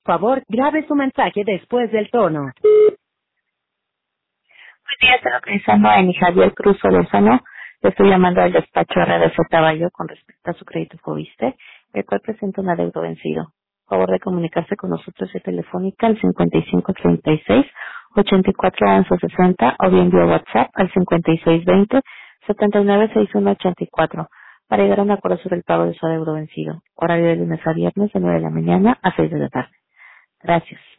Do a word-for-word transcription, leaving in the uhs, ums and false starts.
Por favor, grabe su mensaje después del tono. Buen día, estoy localizando a Eni Javier Cruz Solórzano. Le estoy llamando al despacho R D C Caballo con respecto a su crédito Fobiste, el cual presenta un adeudo vencido. Por favor de comunicarse con nosotros vía telefónica al cincuenta y cinco treinta y seis, ochenta y cuatro once sesenta o bien vía WhatsApp al cincuenta y seis veinte, setenta y nueve sesenta y uno ochenta y cuatro para llegar a un acuerdo sobre el pago de su adeudo vencido. Horario de lunes a viernes de nueve de la mañana a seis de la tarde. Gracias.